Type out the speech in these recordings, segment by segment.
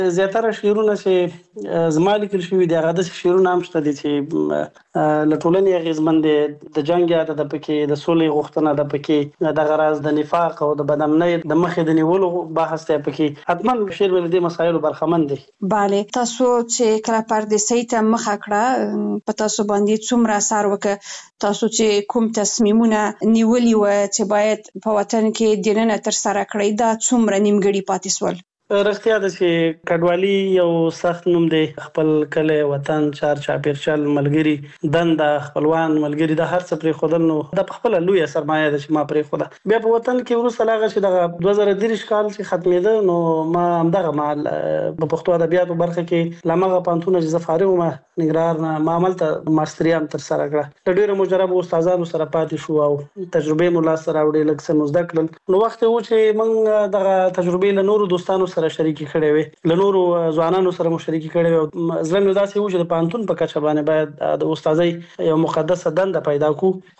زیاتره شعرونه چې زما لیکل شوي دي هغه داسې شعرونه هم شته دي چې له ټولنې اغېزمن دي. د جنګ یاد ده پکې، د سولې غوښتنه ده پکې، دغه راز د نفاق او د بدامنۍ د مخې د نیولو بحث دی پکې. حتما شعر له دې مسایلو برخمن دی. بله، تاسو چې کله پردیسۍ ته مخه کړه په تاسو باندې څومره اثر وکړ؟ تاسو چې کوم تصمیمونه نیولي و چې باید په وطن کې دننه ترسره کړئ، دا څومره نیمګړي پاتې سول؟ رښتیا ده چې کډوالي یو سخت نوم دی. خپل کلی، وطن، چار چاپېرچل، ملګري، دنده، خپلوان، ملګري، دا هر څه پرېښودل نو دا پخپله لویه سرمایه ده چې ما پرېښوده. بیا په وطن کې وروسته له هغه چې دغه 2023 کال چې ختمېده نو ما همدغه مهال په پښتو ادبیاتو برخه کې له همغه پوهنتونه چې زه فارغ وم ننګرهار نه، ما هملته ماستري هم ترسره کړه. له ډېرو مجربو استادانو سره پاتې شو او تجربې مو لاسته راوړې، لږ څه مو زده کړل. نو وخت و چې موږ دغه تجربې له نورو دوستانو سره شریکې کړې وې، له نورو ځوانانو سره مو شریکې کړې وې. زړه مې داسې و چې د پوهنتون په کچه باندې باید د استادۍ یو مقدسه دنده پیدا کړو،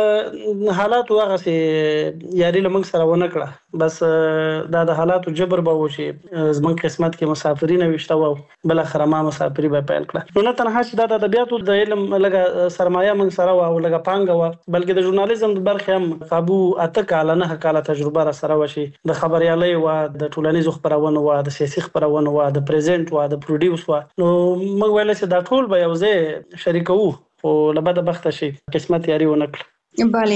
خو حالاتو هغسې یاري له موږ سره ونه کړه. بس دا د حالاتو جبر به و چې زموږ قسمت کې مسافري نه ویشته وه او بالاخره ما مسافري به پیل کړه. نو نه تنها چې دا د ادبیاتو د علم لږه سرمایه موږ سره وه او لږه پانګه وه، بلکې د ژورنالیزم د برخې هم قابو 8 کاله 9 کاله تجربه را سره وه چې د خبریالۍ وه، د ټولنیزو خپرونو وه، د سیاسي خپرونو وه، د پریزنټ وه، د پروډیوس وه. نو موږ ویل چې دا ټول به یو ځای شریکوو، خو له بده بخته چې قسمت یاري ونه کړه. بله،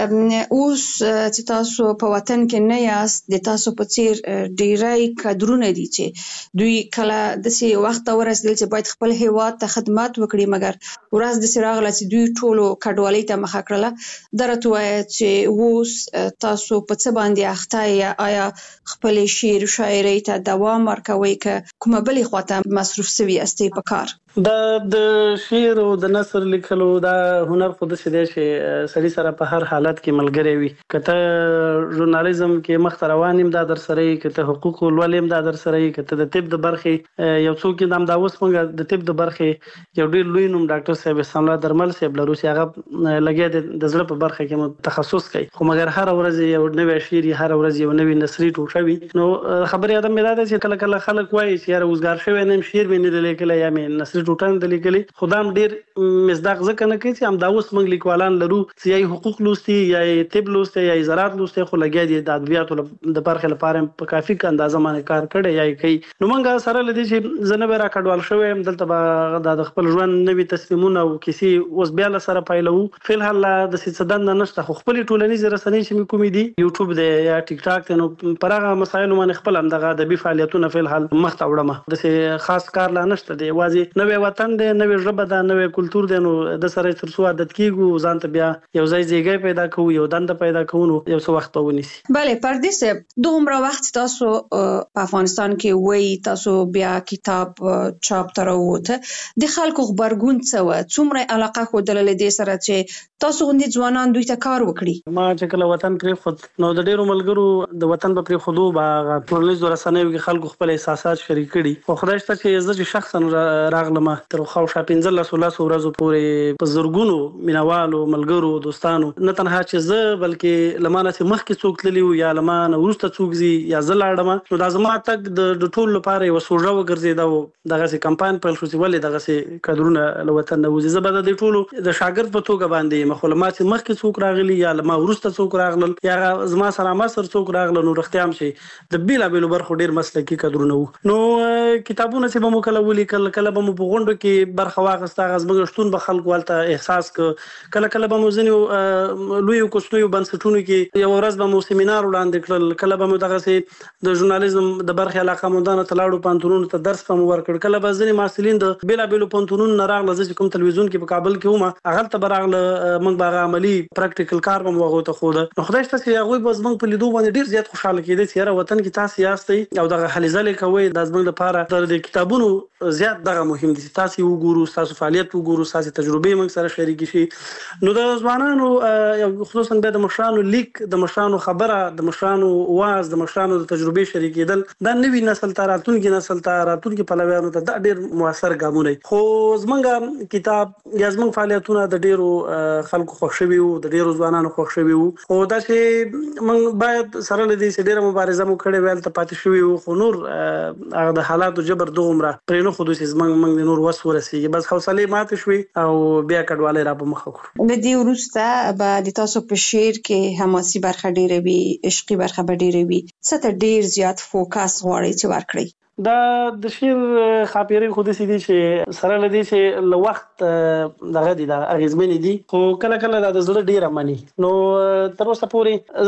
اوس چې تاسو په وطن کې نه یاست، د تاسو په څیر ډیری کادرونه دي چې دوی کله داسې وخت ته ورسېدل چې باید خپل هیواد ته خدمت وکړي، مګر ورځ داسې راغله چې دوی ټولو کډوالۍ ته مخه کړله. دا راته ووایه چې اوس تاسو په څه باندې اخته یې؟ آیا خپلې شعر و شاعرۍ ته دوام ورکوئ که کومه بلې خواته مصروف سوي یاستئ په کار؟ دا د شعر او د نثر لیکلو دا هنر خو داسې دی چې سړي سره په هر حالت کې ملګری وي. که ته ژورنالیزم کې مخته روان یم دا در سره یي، که ته حقوقو لولې دا در سره یي، که ته د طب د برخې یو څوک یې همدا اوس موږ د طب د برخې یو ډېر لوی نوم ډاکټر صاحب احسان الله درمل صاحب لرو چې هغه لګیا د زړه په برخه کې مو تخصص کوي، خو مګر هر ورځ یو نوی شعر، هر ورځ یو نوی نثري ټوټه وي. نو خبرې ادم مې دا ده چې کله کله خلک وایي چې یاره اوسګار شوی نه یم، شعر مې نه دی لیکلی یا مې نثري ټوټه نه ده لیکلې، خو دا هم ډېر مصداق ځکه نه کوي چې همدا اوس موږ لیکوالان لرو چې یا یې حقوق لوستي، یا یې طب لوستی، یا یې زراعت لوستی، خو لګیا دي د ادبیاتو د برخې لپاره په کافي اندازه باندې کار کړی یا یې کوي. نو موږ سره له دې چې زه نه به راکډوال شوی یم، دلته به د خپل ژوند نوي تصمیمونه او کیسې اوس بیا له سره پیلوو. فی الحال داسې څه دنده نشته، خو خپلې ټولنیزې رسنۍ چې مې کومې دي، یوټیوب دی یا ټیک ټاک دی، نو پر هغه مسایلو باندې خپل همدغه ادبي فعالیتونه فی الحال مخته وړم. داسې خاص کار لا نشته دی، یوازې نوی وطن دی، نوې ژبه ده، نوی کلتور دی. نو د سره تر څو عادت کېږو، ځان ته بیا یو ځای ځایګی پیدا کوو، یو دنده پیدا کوو، نو یو څه وخت به ونیسي. بله پردیس صاحب، دومره وخت تاسو په افغانستان کې وایي، تاسو بیا کتاب چاپ ته راووته، د خلکو غبرګون څه و؟ څومره علاقه ښودله له دې سره چې تاسو غوندې ځوانان دوی ته کار وکړي؟ ما چې کله وطن پرېښود نو د ډېرو ملګرو د وطن په پرېښودو به هغه ټولنیزو رسنیو کې خلکو خپل احساسات شریک کړي. خو خدای شته چې زه چې شخصا راغلم تر خاوشا 15 ورځو پورې په زرګونو مینوالو، ملګرو، دوستانو، نه تنها چې زه بلکې له ما نه چې مخکې څوک تللي وو یا له ما نه وروسته څوک ځي یا زه لاړم، نو دا زما تګ د ټولو لپاره یوه سوژه وګرځېده. دغسې کمپاین پیل شو چې ولې دغسې کادرونه له وطن نه وځي. زه به د دې ټولو د شاګرد په توګه باندې یم، خو له ما چې مخکې څوک راغلي یا له ما وروسته څوک راغلل یا زما سره مصر څوک راغله، نو رښتیا هم چې د بېلابېلو برخو ډېر مسلکي کادرونه وو. نو کتابونه چې به مو کله ولیکل، کله به مو په غونډو کې برخه واخیسته، هغه زموږ شتون به خلکو هلته احساس کړه. کله به مو ځینې لویو کوچنیو بنسټونو کې یوه ورځ به مو سیمینار وړاندې کړل، کله به مو دغسې د ژورنالیزم د برخې علاقهمندانو ته لاړو، پوهنتونونو ته درس به مو ورکړ. کله به ځینې محصلین د بېلابېلو پوهنتونونو نه راغله، زه چې کوم تلویزیون کې په کابل کې وم هغلته به راغله، موږ به هغه عملي پراکټیکل کار به مو هغوی ته ښوده. نو خدای شته چې هغوی به زموږ په لیدو باندې ډېر زیات خوشحاله کېدی چې یاره وطن کې تاسې یاستئ او دغه هلې ځلې کوئ. دا زموږ لپاره د کتابونو زیات دغه مهم دي چې تاسې وګورو، ستاسو فعالیت وګورو، ستاسې تجربې موږ سره شریکې شي. نو د ځوانانو خصوصا بیا د مشرانو لیک، د مشرانو خبره، د مشرانو واز، د مشرانو د تجربې شریکېدل، دا نوي نسل ته، راتلونکي نسل ته، راتلونکي پلویانو ته دا ډېر مؤثر ګامونه. خو زموږ کتاب یا زموږ فعالیتونه د ډېرو خلکو خوښ شوي وو، د ډېرو ځوانانو خوښ شوي وو. خو دا چې موږ باید سره له دې چې ډېره مبارزه مو کړې وه، هلته پاتې شوي وو، خو نور هغه هغه د حالاتو جبر دومره پرې نه خودو چې موږ د نور وس ورسیږي بس حوصله ماته شوي او بیا کډواله را په مخ کړو. د دې وروسته به د تاسو په شعر کې حماسي برخه ډیره وي، عشقي برخه به ډیره وي، څه ته ډیر زیات فوکس غواړي چې ورکړي؟ دا د شعر خاطرې خو د سې دي چې سره لدی چې له وخت دغه دي د اغیزمن دي خو کله کله د زړه ډیره مانی نو تر اوسه پورې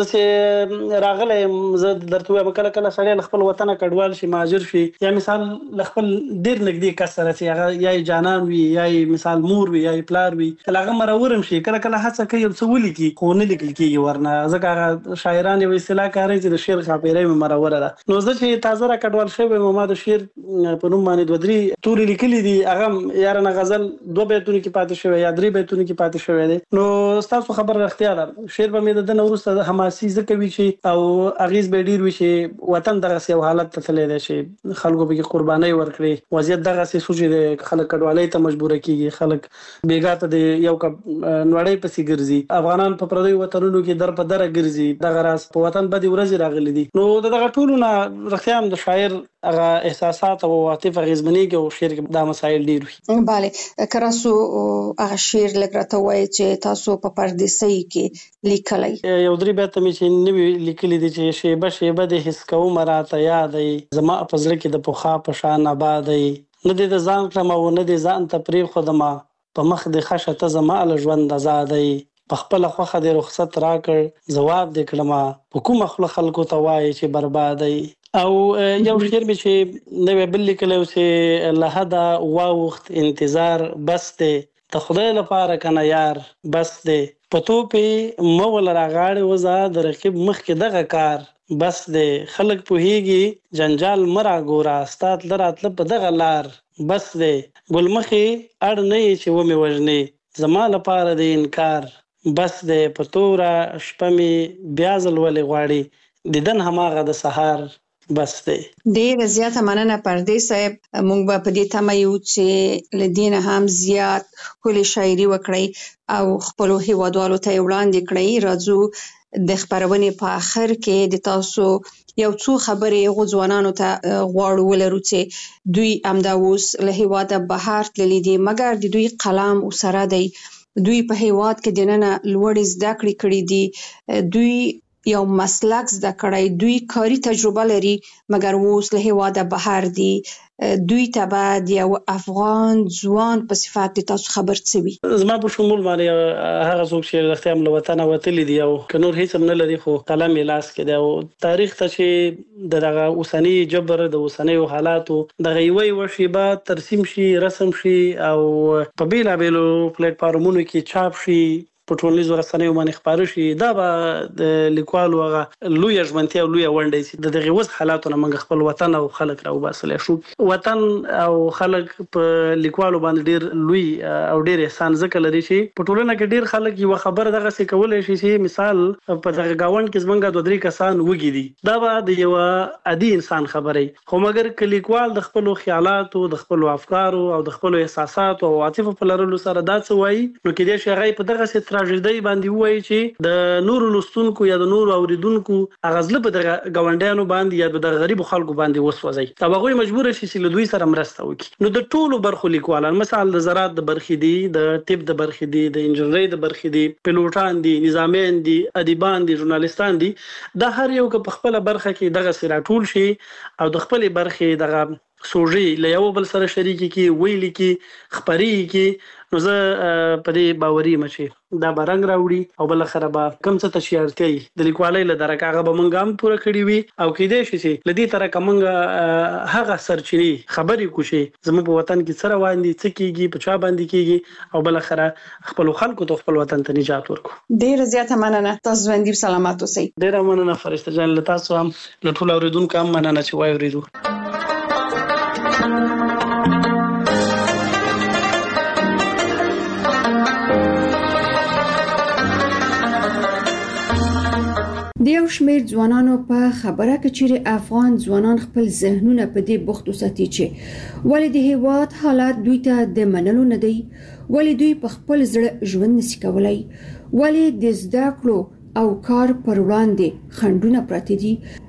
چې راغله زه درته وایم کله کله سړی خپل وطن کډوال شي مهاجر شي یا مثال خپل ډیر نږدې کس سره چې هغه یا جانان وي یا مثال مور وي یا پلار وي کله هغه مرورم شي کله کله هڅه کوي څه ولیکي خو نه لیکل کیږي ورنه ځکه شاعران یو اصطلاح کاروي چې د شعر خاطرې مروره ده نو زه چې تازه را کډوال شوی ما د شعر په نوم باندې دوه درې توري لیکلي دي هغه یارانه غزل 2 بیتونه کې پاتې شوی یا 3 بیتونه کې پاتې شوی دي نو تاسو خبر راختیا ده شعر به مې د نورسته د حماسي ځکه وی شي او اغیز به ډیر وی شي وطن دغه سیو حالت ته تللی دی چې خلکو به قرباني ورکړي وضعیت دغه سي سوچ دي خلک کډوالۍ ته مجبور کیږي خلک بیګاته دی یو ک نوړې پسې ګرځي افغانان په پردي وطنونو کې در په در ګرځي دغه راس په وطن باندې ورځي راغلي دي نو دغه ټولو نه رختيام د شاعر هغه احساسات او عاطفه غزمنی کې او شعر کې دا مسایل ډیر وي. bale کراسو هغه شعر لګراته وای چې تاسو په پردیسۍ کې لیکلای یو درې بیت مې چې نوی لیکلي دي چې شیبه شیبه د حس کو مراته یادې زما په زړه کې د پوخا په شان آبادې نه د ځان کړم او نه د ځان ته پری خدما په مخ د خشه ته زما له ژوند آزادې په خپل خوخه د رخصت راکړ جواب د کلمه په کوم خلکو ته وای چې بربادې او یو شعر به چې نو بل لیکلو چې لهدا وخت انتظار بس ته خدای لپاره کنه یار بس ته پتو په مول راغاړې وزا د رقیب مخ کې دغه کار بس ته خلک په هیږي جنجال مرا ګورا استاد لراتل په دغه لار بس ته ګلمخي اړ نه چې و می وژنې زما لپاره د انکار بس ته پتورا شپمي بیازل ولې غواړي ددن هماغه د سحر بس دی. ډیر زیاته مننه پردیس صاحب مونږ به په دې تمه یو چې لدین هم زیات کلی شاعري وکړي او خپل هیوادوالو ته وړاندې کړي راځو د خبرونې په اخر کې د تاسو یو څو خبرې غوځوانانو ته غواړو ولرو چې دوی امدا اوس له هیواده بهر تللی دي مګر د دوی قلم او سره دی دوی په هیواد کې دننه لوړ زده کړې کړې دي دوی یو مسلک زده کړی دوی کاری تجربه لري مګر اوس له هیواده بهر دي دوی ته بعد یو افغان ځوان په صفات تاسو خبر څه وي زما په شمول باندې هغه څوک چې د ختم له وطن وتلی دي او کنور هیڅ نه لري خو قلم لاس کې دی او تاریخ ته چې دغه اوسنی جبر د اوسنی حالاتو دغه وی وشيبه ترسیم شي رسم شي او په بیلا بیلو پلیټ فارمونو کې چاپ شي په ټولنیزو رسنیو باندې خبرو شي دا به د لیکوالو هغه لوی ژوندتیا او لوی وړاندې چې دغه وځ حالاتونه موږ خپل وطن او خلک راو باسل شو وطن او خلک په لیکوالو باندې ډیر لوی او ډیر احسان ځکه لري چې په ټولنه کې ډیر خلک یو خبر دغه څه کولای شي چې مثال په دغه گاوند کې زمونږ دوه درې کسان وګي دي دا به د یو عادي انسان خبري خو مګر لیکوال د خپل خیالاتو د خپل افکارو او د خپل احساساتو او عاطفه په لرلو سره دا څه وایي نو کې دې شي هغه په دغه څه تراژیدي باندې وایي چې د نورو لستونکو یا د نورو اوریدونکو اغازله په دغه غونډیانو باندې یا د غریب خلکو باندې وسوځي دا هغه مجبور شي چې له دوی سره مرسته وکړي نو د ټولو برخو لیکوالان مثال د زراعت د برخې دي د طب د برخې دي د انجنیری د برخې دي پیلوټان دي نظامیان دي ادیبان دي ژورنالیستان دي دا هر یو په خپل برخه کې دغه سره ټول شي او د خپل برخې دغه سوژې له یو بل سره شریک کی ویل کی خبري کی نو زه په دې باوري مچي دا برنګ راوړي او بل خره به کم څه تشیارتي د لیکوالۍ له درکه هغه به مونږ هم پوره کړی وي او کېدې شي چې لدی تر کومه هغه سرچینی خبري کوشي زموږ په وطن کې سره واندي څه کیږي په چا باندې کیږي او بل خره خپل خلکو ته خپل وطن ته نجات ورکو ډیر زیاته مننه تاسو باندې سلامات اوسئ ډیر مننه فرشته جان له تاسو هم له ټول اوریدونکو هم مننه چې وای اوریدو د یو شمېر ځوانانو په خبره کې چې افغان ځوانان خپل ذهنونه په دې بوخت وساتي چې ولې د هیواد حالات دوی ته د منلو نه دی ولې دوی په خپل زړه ژوند نشي کولای ولې د زده کړو او کار پر وړاندې خنډونه پراته دي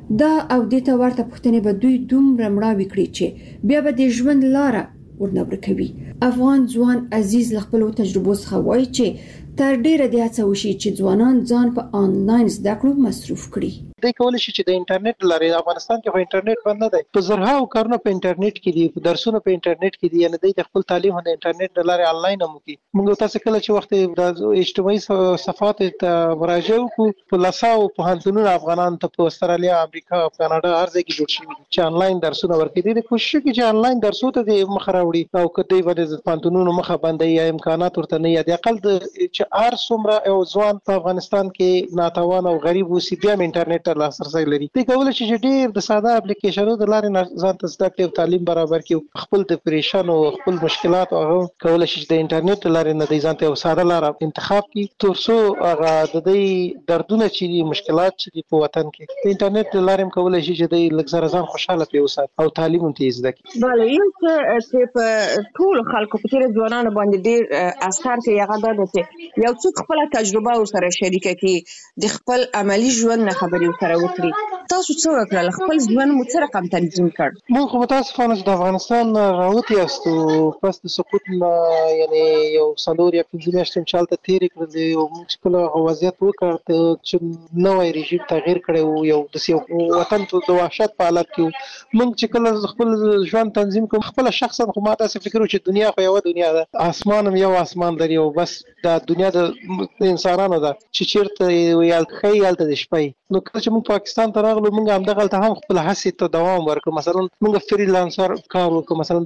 دا او د ته ورته پښتنې به دوی دومره مړاوي کړی چې بیا به د ژوند لاره ورنبر کوي. افغان ځوان عزیز له خپل تجربو څخه وایي چې تر ډیره د هڅه وشي چې ځوانان ځان په آنلاین زده کړو مصروف کړي. دوی کولی شي چې د انټرنیټ لارې افغانستان کې خو انټرنیټ بند نه دی، په زرهاو کارونه په انټرنیټ کې دي، درسونه په انټرنیټ کې دي، یعنی دوی د خپل تعلیم د انټرنیټ لارې آنلاین هم کوي. موږ تاسو کله چې وخت د اجتماعي صفحات ته مراجعه وکړو په لاساو پوهنتونونو افغانان ته په استرالیا، امریکا او کاناډا هر ځای کې جوړ شوي چې آنلاین درسونه ورکړي. د کوشش کوي چې آنلاین درسونه ته د مخ راوړي او کدی باندې پوهنتونونو مخه باندې یا امکانات ورته نه یا د اقل چې هر څومره یو ځوان په افغانستان کې ناتوان او غریب اوسي بیا انټرنیټ ته لاسرسی لري. دوی کولی شي چې ډېر د ساده اپلیکیشنونو د لارې ځان ته زده کړي او تعلیم برابر کړي، خپل ډپریشن او خپل مشکلات هغه کولی شي چې د انټرنیټ لارې نه ځان ته یو ساده لاره انتخاب کړي تر څو هغه د دې دردونه چې دي مشکلات چې دي په وطن کې د انټرنیټ لارې هم کولی شي چې د لږ زره ځان خوشاله پرې وساتي او تعلیم هم ترې زده کړي. بله یو څه په ټولو خلکو په تېره ځوانانو باندې ډېر اثر کوي هغه دا ده چې یو څوک خپله تجربه ورسره شریکه کړي، د خپل عملي ژوند نه خبرې ورسره وکړي. تاسو څه وکړل؟ خپل ژوند مو څه رقم تنظیم کړ؟ موږ خو متاسفانه چې د افغانستان راوتي یاستو پس د سقوط نه یعنی یو 4 یا 5 میاشتې چې هلته تېرې کړلې او موږ چې کله وضعیت وکړ چې نوی رژیم تغییر کړی و، یو داسې وطن د وحشت په حالت کې و. موږ چې کله خپل ژوند تنظیم کوم خپله شخصا خو ما داسې فکر و چې دنیا خو یوه دنیا ده، اسمان هم یو اسمان لري او بس دا دنیا د انسانانو ده چې چېرته وي ښایي هلته د شپه. نو کله چې موږ پاکستان ته راغلو موږ همدغلته هم خپل هڅې ته دوام ورکړو. مثلا موږ فریلانسر کار وکړو، مثلا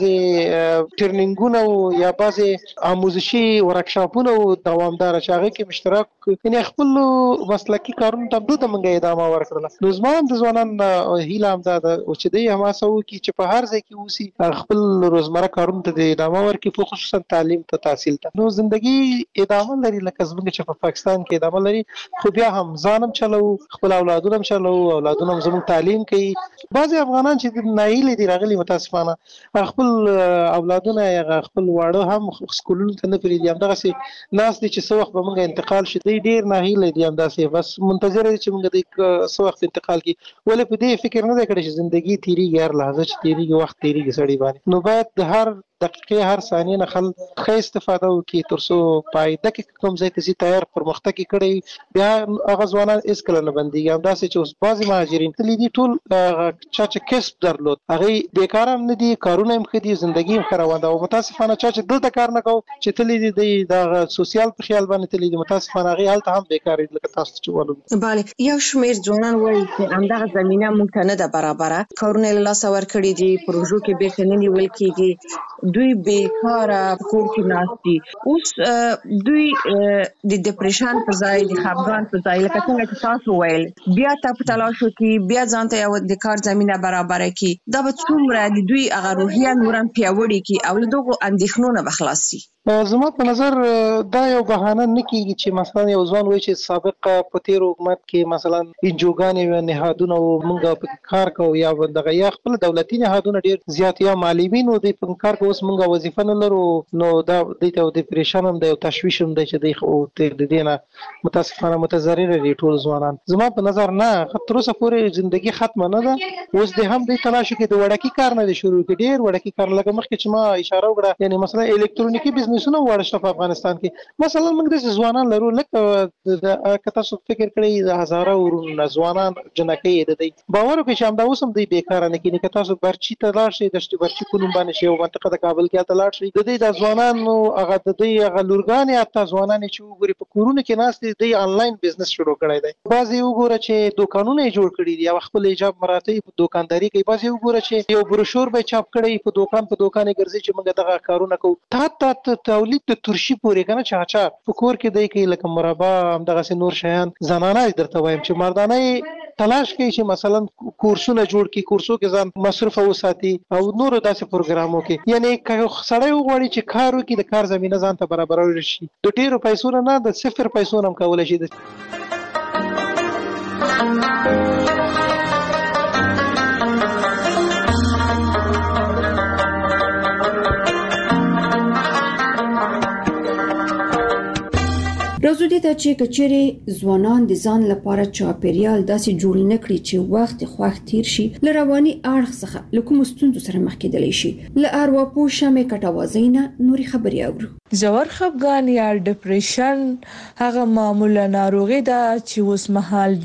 بعضې ټریننګونه یا بعضې آموزشي ورکشاپونه دوامداره چې هغې کې مشترک وکړو، یعنې خپلو مسلکي کارونو ته دلته موږ ادامه ورکړله. نو زما هم د ځوانانو هیله همدا ده چې دوی هم هڅه وکړي چې په هر ځای کې اوسي خپل روزمره کارونو ته د ادامه ورکړي، په خصوصا تعلیم ته تحصیل ته. نو زندگی ادامه لري لکه زموږ چې په پاکستان کې ادامه لري، خو بیا هم ځان هم چلو، خپل اولادونه هم چلو، اولادونه هم زموږ تعلیم کوي. بعضې افغانان چې ناهیلې دي راغلي متاسفانه خپل اولادونه یا خپل واړه هم سکولونو ته نه پرېږدي، همدغسې ناست دي چې څه وخت به موږ انتقال شي. دوی ډېر ناهیلې دي، همداسې بس منتظره دي چې موږ دوی څه وخت انتقال کړي. ولې په دې فکر نه دی کړی چې زندګي تېرېږي، هر لحظه چې تېرېږي وخت تېرېږي سړي باندې. نو باید د هر دقیقې هر ثانیې نه خلک ښه استفاده وکړي تر څو په آینده کې کوم ځای ته ځي تیار پرمختګ یې کړی بیا هغه ځوانان هېڅکله نه بندېږي. همداسې چې اوس بعضې مهاجرین تللي دي ټول چا چې کسب درلود هغوی بېکاره هم نه دي، کارونه هم ښه دي، زندګي هم ښه روانه ده. او متاسفانه چا چې دلته کار نه کوو چې تللي دي دوی د سوسیال په خیال باندې تللي دي، متاسفانه هغوی هلته هم بېکاره دي لکه تاسو چې ولولو. بله یو شمېر ځوانان وایي چې همدغه زمینه موږ ته نه ده برابره، کارونه یې له لاسه ورکړي دي، پروژو کې بېرته نه نیول کېږي، دوی بېکاره په کور کې ناست دي. اوس دوی د ډپریشن په ځای د خفګان په ځای لکه څنګه چې تاسو ویل بیا ته په تلاش وکړي، بیا ځان ته یو د کار زمینه برابره کړي، دا به څومره د دوی هغه روحیه نور هم پیاوړې کړي او له دغو اندېښنو نه به خلاص شي. زما په نظر دا یو بهانه نه کېږي چې مثلا یو ځوان وایي چې سابق په تېر حکومت کې مثلا انجوګانې وې، نهادونه وو، موږ پکې کار کوو یا دغه یا خپل دولتي نهادونه ډېر زیات یا معلمین وو، دوی په کار کوو، اوس موږ وظیفه نه لرو. نو دا دوی ته ډپریشن هم دی او تشویش هم دی چې دوی د دې نه متاسفانه متضرره دي ټول ځوانان. زما په نظر نه تر اوسه پورې زندګي ختمه نه ده. اوس د هم دوی تلاش وکړي د وړکي کار نه دی شروع کړي، ډېر وړکي کار لکه مخکې چې ما اشاره وکړه، یعنې مثلا الکترونیکي بزنسونه وړه شته په افغانستان کې. مثلا موږ داسې ځوانان لرو لکه که تاسو فکر کړئ د هزاره ورونه ځوانان جنکۍ د دوی باور وکړئ چې همدا اوس هم دوی بېکاره نه کېږي. که تاسو برچي ته لاړ شئ، دشت برچي په نوم باندې شي یو منطقه د کابل کې هلته لاړ شئ، د دوی د ځوانانو هغه د دوی هغه لورګانې حتی ځوانانې چې وګورئ په کورونو کې ناست دي، دوی آنلاین بزنس شروع کړی دی. بعضې وګوره چې دوکانونه یې جوړ کړي دي او خپل ایجاب مراتب په دوکانداري کوي. بعضې وګوره چې یو بروشور به یې چاپ کړی په دوکان یې ګرځي چې موږ دغه کارونه کوو. تا تولید د ترشي پورې که نه چې اچار په کور کې دی کوي لکه مربا همدغسې نور شیان. زنانه درته وایم چې مردانه یې تلاش کوي چې مثلا کورسونه جوړ کړي، کورسو کې ځان مصروفه وساتي او نورو داسې پروګرامو کې. یعنې که سړی وغواړي چې کار وکړي د کار زمینه ځان ته برابرولی شي، د ډېرو پیسو نه د 0 پیسو نه هم کولی شي. موضوع دې ته چې کچېرې ځوانان د ځان لپاره چاپیریال داسې جوړ نه کړي چې وخت خوښ تیر شي له رواني اړخ څخه له کومو ستونزو سره مخ کېدلی شي. له ارواپوه شمې کټوازۍ نه نورې خبرې اورو. ژور خفګان یا ډیپریشن هغه معمولا ناروغي ده چې اوس مهال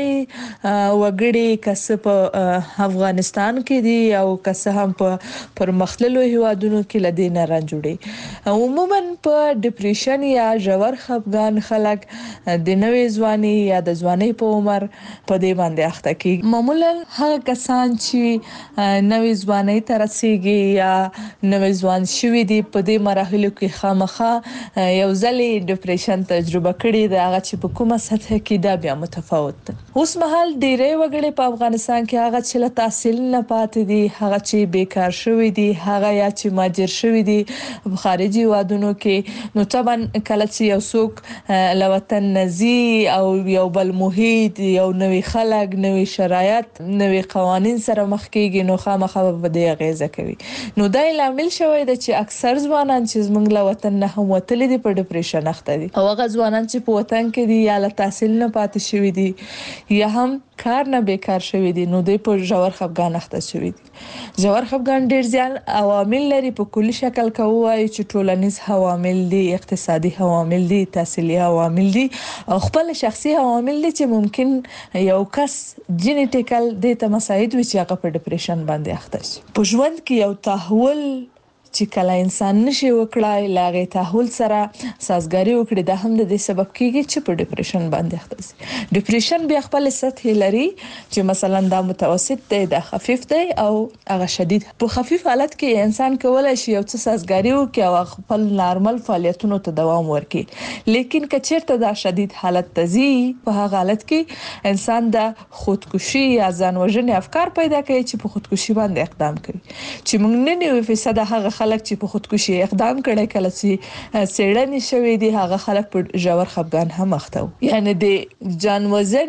ډېری وګړي کسه په افغانستان کې دي او کسه هم په پرمختللو هیوادونو کې لدی نه رانجوړي. عموما په ډیپریشن یا ژور خفګان خلک د نوې ځواني یا د ځواني په عمر په دې باندې اخته کیږي. معمولا هغه کسان چې نوې ځواني ته رسیږي یا نوې ځوان شوي دي په دې مراحلو کې خامخا یو ځلې ډیپریشن تجربه کړې ده، هغه چې په کومه سطح کې دا بیا متفاوت ده. اوس مهال ډېری وګړي په افغانستان کې هغه چې له تحصیل نه پاتې دي، هغه چې بیکار شوي دي، هغه یا چې مهاجر شوي دي په خارجي هیوادونو کې. نو طبعا کله چې یو څوک له وطن نزي او یو بل محیط، یو نوې خلک، نوې شرایط، نوې قوانین سره مخ کېږي نو خامخا به دې اغیزه کوي. نو دا لامل شوی دی چې اکثر ځوانان چې زموږ له وطن نه هم وتلي دي په ډیپریشن اخته دي، او هغه ځوانان چې په وطن کې دي یا له تحصیل نه پاتې شوي دي یا هم کار نه بیکار شوي دي نو دوی په ژور خفګان اخته شوي دي. ژور خفګان ډیر زیات عوامل لري. په کلی شکل کوي چې ټولنیز عوامل دي، اقتصادي عوامل دي، تحصیلي عوامل دي او خپل شخصي عوامل دي چې ممکن یو کس جینیټیکل د مساعد وي چې هغه په ډیپریشن باندې اخته شي. په ژوند کې یو تحول چې کله انسان نشي وکړای لاغه تحول سره سازګاری وکړي دا هم د دې سبب کیږي چې په ډیپریشن باندې اخته شي. ډیپریشن بیا خپل سطح لري چې مثلا دا متوسط دی، دا خفیف دی او هغه شدید. په خفیف حالت کې انسان کولای شي یو څه سازګاری وکړي او خپل نارمل فعالیتونو ته دوام ورکړي. لیکن کچېرته دا شدید حالت تزي په هغه حالت کې انسان د خودکشي یا ځان وژنې افکار پیدا کوي چې په خودکشي باندې اقدام کوي. چې موږ نه 90% هغه خلک چې په خودکشي اقدام کړي کله چې څېړنې شوې دي هغه خلک په ژور خفګان هم اخته وي. یعنی د ځان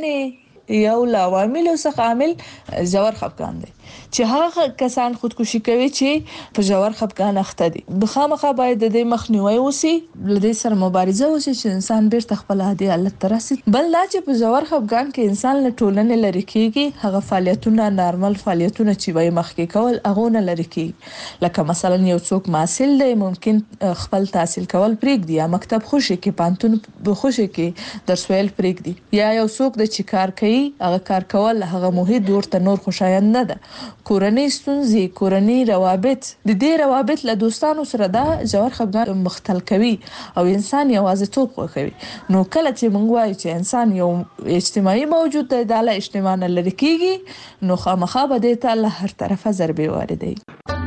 وژنې یو عوامل څخه عامل ژور خفګان دی چې هغه کسان خودکشي کوي چې په ژور خفګان اخته دي. بخامخه باید د دې مخنیوي وسی، لدې سره مبارزه وسی چې انسان بیرته خپل عادي حالت ته راسي. بل دا چې په ژور خفګان کې انسان له ټولنې لري کیږي، هغه فعالیتونه نارمل فعالیتونه چې وای مخکې کول هغه نه لري کیږي. لکه مثلا یو څوک محصل دی ممکن خپل تحصیل کول پرېږدي یا مکتب خوشي کې پانتون بخوشي کې درس ویل پرېږدي، یا یو څوک د چې کار کوي هغه کار کول هغه محیط ورته نور خوشایند نه ده. کورنۍ ستونزې، کورنۍ روابط، د دې روابط له دوستانو سره دا ژور خفګان مختل کوي او انسان یوازیتوب خوښوي. نو کله چې موږ وایو چې انسان یو اجتماعي موجود دی دا له اجتماع نه لرې کیږي نو خامخا به دې ته له هر طرفه ضربې واردوي.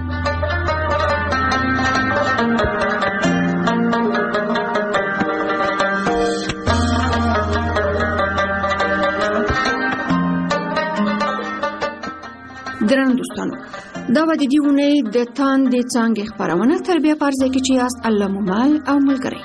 درنو دوستانو، دا به د دې اونۍ د تاندې څانګې خپرونه تر بیا په ارزه کې چې یاست الله مو مل او ملګری.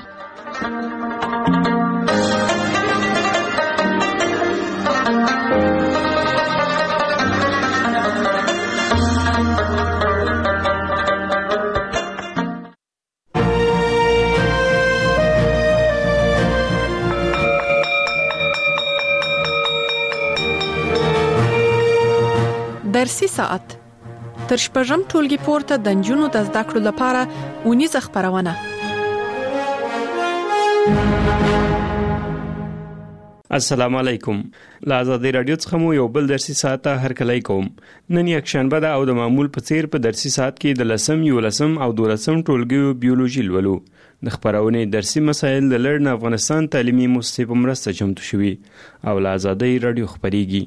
درسي ساعت تر شپږم ټولګي پورته د نجونو د زده کړو لپاره اونیزه خپرونه. السلام علیکم. له آزادۍ رادیو څخه مو یو بل درسي ساعت هرکلی کوم. نن یکشنبه ده او د معمول په څیر په درسي ساعت کې د 10 11 او 12 ټولګیو بیولوژي لولو. د خپرونې درسي مسایل د لړن افغانستان تعلیمي مؤسسې په مرسته چمتو شوي او له آزادۍ رادیو خپرېږي.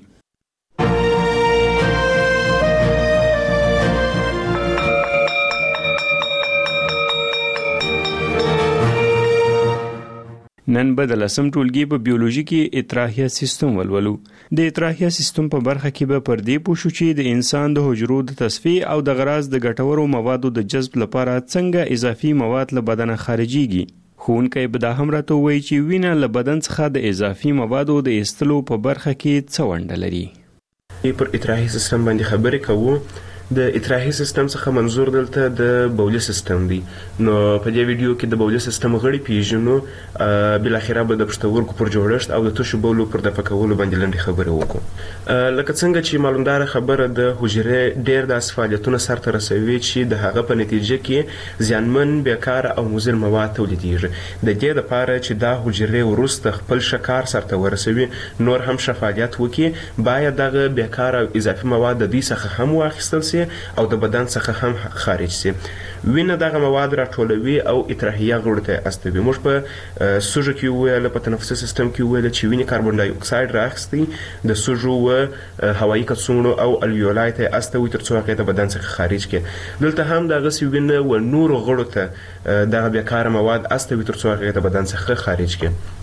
نن به د 10 ټولګي په بیولوژي کې اطراحیه سیستم ولولو. د اطراحیه سیستم په برخه کې به پر دې پوه شو چې د انسان د حجرو د تصفیه او د غراض د ګټورو موادو د جذب لپاره څنګه اضافي مواد له بدن خارجيږي. ښوونکی به دا هم راته ووایي چې وینه له بدن څخه د اضافي موادو د ایستلو په برخه کې څه ونډه لري. پر اطراحي سیستم باندې خبرې کوو. د اطراحي سیستم څخه منظور دلته د بولي سیستم دی. نو په دې ویډیو کې د بولي سیستم غړي پیژنو، بل اخره به د پښتورګو پر جوړښت او د تشو بولو پر دفع کولو باندې لنډه خبره وکړو. لکه څنګه چې معلومدار خبره د حجرې ډېر د فعالیتونو سرته رسوي چې د هغه په نتیجه کې زیانمن، بیکاره او مضر مواد تولیدېږي. د دې لپاره چې دا حجرې وروسته خپل شکار سرته ورسوي، نور هم فعالیت وکړي، باید دغه بیکاره او اضافي مواد د دې څخه هم واخیستل سي او د بدن څخه هم خارج سي. وینه دغه مواد راټولوي او اطراحیه غړو ته استوي. موږ په سوژه کې وویل، په تنفسي سیستم کې وویل چې وینې کاربن ډای اکساید راخیستی، د سوژو و هوایي کڅوړو او الویولای ته استوي تر څو هغه د بدن څخه خارج کړي. دلته هم دغسې وینه و نورو غړو ته دغه بیکاره مواد استوي تر څو هغه د بدن څخه خارج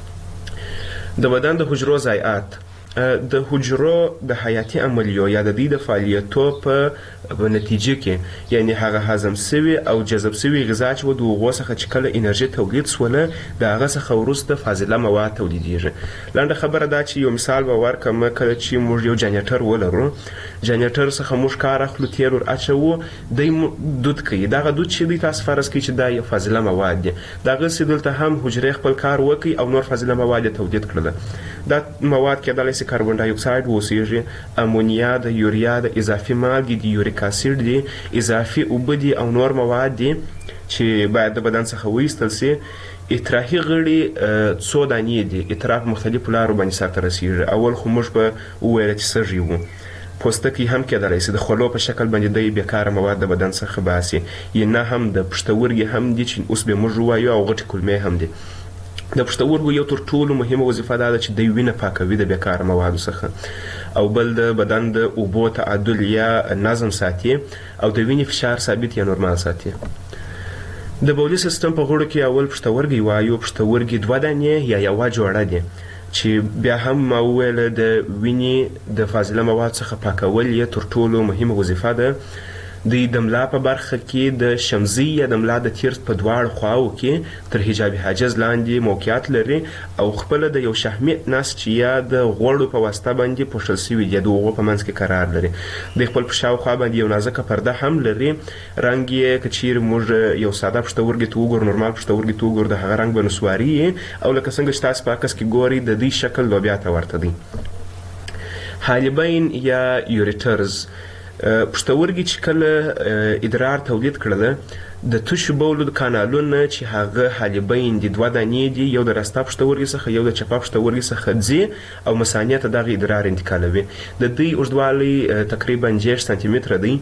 کړي. د بدن د حجرو ضایعات د حجرو د حیاتي عملیو یا د دې د فعالیتو په نتیجه کې، یعنی هغه هضم سوي او جذب سوي غذا چې د هغو څخه چې کله انرژي تولید سوله، د هغه څخه وروسته فاضله مواد تولیدېږي. لنډه خبره دا چې یو مثال به ورکړم، کله چې موږ یو جنریټر ولرو، جنریټر څخه موږ کار اخلو، تیل ور اچوو، دی دود کوي. دغه دود چې دی تاسو فرض کړئ چې دا یو فاضله مواد دی. دغسې دلته هم حجرې خپل کار وکړي او نور فاضله مواد یې تولید کړله. دا مواد کېدلی سي کاربن ډای اکساید واوسیږي، امونیا د یوریا د اضافي مالګې د یوریک اسید دي، اضافي اوبه دي او نور مواد دي چې باید د بدن څخه وایستل سي. اطراحي غړي څو دانې دي، اطراح مختلفو لارو باندې سرته رسیږي. اول خو موږ به وویل چې سږي وو، پوستکی هم کېدلی سي د خولو په شکل باندې دی بیکاره مواد د بدن څخه باسي، یا نه هم د پښتورګي هم دي چې اوس به موږ ووایو، او غټې کولمې هم دي. د پښتورګو یو تر ټولو مهمه وظیفه دا ده چې دوی وینه پاکوي د بیکاره موادو څخه، او بل د بدن د اوبو تعادل یا نظم ساتي او د وینې فشار ثابت یا نورمال ساتي. د بولي سیستم په غړو کې اول پښتورګي وایو. پښتورګي 2 دانې یا یوه جوړه دي چې بیا هم ما وویل د وینې د فاضله مواد څخه پاکول یې تر ټولو مهمه وظیفه ده. د ملا په برخه کې د شمزي یا د ملا د تیر په دواړو خواو کې تر حجاب حاجز لاندې موقعیت لري او خپل د یو شحمي نسج یا د غوړو په واسطه باندې پوښل شوی دی، د هغو په منځ کې قرار لري. د خپل په شاوخوا باندې یو نازکه پرده هم لري. رنګ یې که چیرې موږ یو ساده پښتورګي ته وګورو، نورمال پښتورګي ته وګورو، د هغه رنګ به نسواري او لکه څنګه چې تاسو په عکس کې ګورئ د دې شکل لوبیا ته ورته دی. حالبین یا یوریټرز پښتورګي چې کله ادرار تولید کړله، د تشو بولو د کانالونه چې هغه حالبین دي 2 دانې دي، یو د راسته پښتورګي څخه یو د چپه پښتورګي څخه ځي او مثانې ته دغه ادرار انتقالوي. د دوی اوږدوالی تقریبا 6 سانتي متره دی.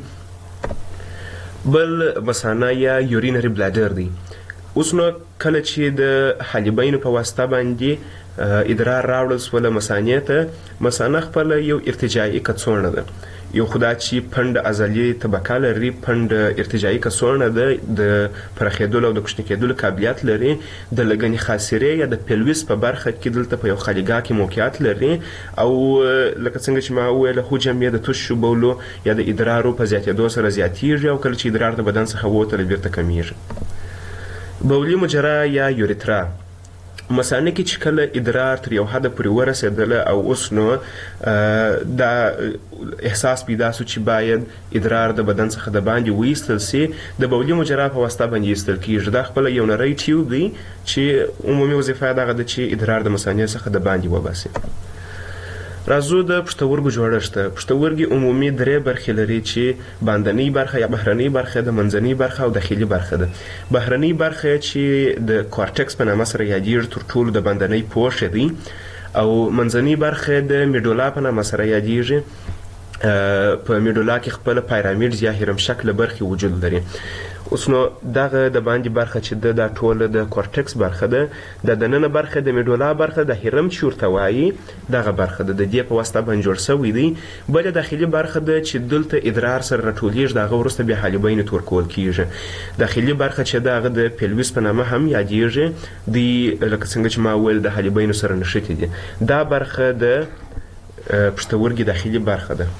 بل مثانه یا یورینري بلادر دی. اوس نو کله چې د حالبینو په واسطه باندې ادرار راوړل سوله مثانې ته، مثانه خپل یو ارتجاعي کڅوړه ده. یو خدا چې پنډ عضلي طبقه لري، پنډ ارتجاعي کڅوړه ده، د پراخېدلو او د کوچني کېدلو قابلیت لري. د لګنې خاصرې یا د پیلویس په برخه کې دلته په یو خالیګاه کې موقعیت لري، او لکه څنګه چې ما وویل حجم یې د تشو بولو یا د ادرارو په زیاتېدو سره زیاتېږي، او کله چې ادرار د بدن څخه ووتله بیرته کمیږي. بولي مجرا یا یوریترا مثانه کې چې کله ادرار تر یو حده پورې ورسېدله او اوس نو دا احساس پیدا سو چې باید ادرار د بدن څخه د باندې وایستل سي، د بولي مجرا په واسطه باندې ایستل کېږي. دا خپله یو نری ټیوب دی چې عمومي وظیفه یې دغه ده چې ادرار د مثانې څخه د باندې وباسي. راځو د پښتورګو جوړښت. پښتورګي عمومي 3 برخې لري چې باندنۍ برخه یا بهرنۍ برخه ده، منځنۍ برخه او داخلي برخه ده. بهرنۍ برخه چې د کورټکس په نامه سره یادېږي تر ټولو د باندنۍ پوښ دی، او منځنۍ برخه د میډولا په نامه سره یادېږي. په میډولا کې خپل پیرامیډز یا هرم شکل برخې وجود لري. اوس نو دغه د باندې برخه چې د ټوله د کورټکس برخه ده، د دننه برخه د میډولا برخه د هرم چې ورته وایي دغه برخه ده، د دې په واسطه باندې جوړ شوی دی. بله داخلي برخه ده چې دلته ادرار سره راټولیږي، د هغه وروسته بیا حالبینو ته ورکول کیږي. داخلي برخه چې د هغه د پیلویس په نامه هم یادېږي، دی لکه څنګه چې ما وویل د حالبینو سره نښتې دي. دا برخه د پښتورګي داخلي برخه ده.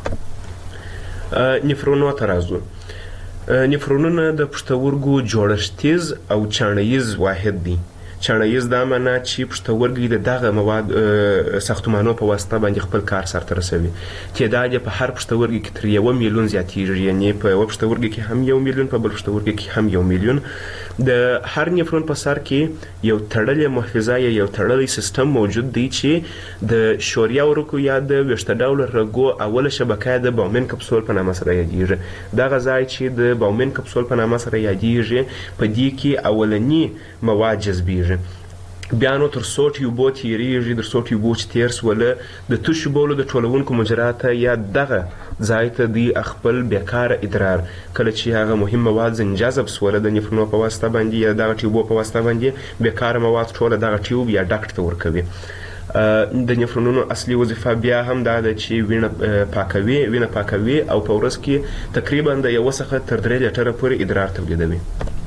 نفرونو ته راځو. نفرونونه د پښتورګو جوړښتیز او چاڼیز واحد دي چاڼیز دا معنا چې پښتورګي د دغه مواد ساختمانو په واسطه باندې خپل کار سرته رسوي. تعداد یې په هر پښتورګي کې تر 1 میلیون زیاتېږي، یعنی په یو پښتورګي کې هم 1 میلیون، په بل پښتورګي کې هم 1 میلیون. د هر نفرون په سر کې یو تړلې محفظه یا یو تړلی سیستم موجود دی چې د شوریا ورکو یا د ویښته ډوله رګو اوله شبکه د باومن کپسول په نامه سره یادېږي. دغه ځای چې د باومن کپسول په نامه سره یادېږي په دې کې اولني مواد جذبېږي، بیا نو تر څو ټیوبو تېرېږي، تر څو ټیوبو چې تېر سوله د تشو بولو د ټولونکو مجراته یا دغه ځای ته دی خپل بیکاره ادرار کله چې هغه مهم مواد ځنې جذب سوله د نفرونو په واسطه باندې یا دغه ټیوبو په واسطه باندې بیکاره مواد ټوله دغه ټیوب یا ډکټ ته ورکوي. د نفرونونو اصلي وظیفه بیا هم دا ده چې وینه پاکوي او په ورځ کې تقریبا د 1 څخه تر 3 لیټره پورې ادرار تولیدوي.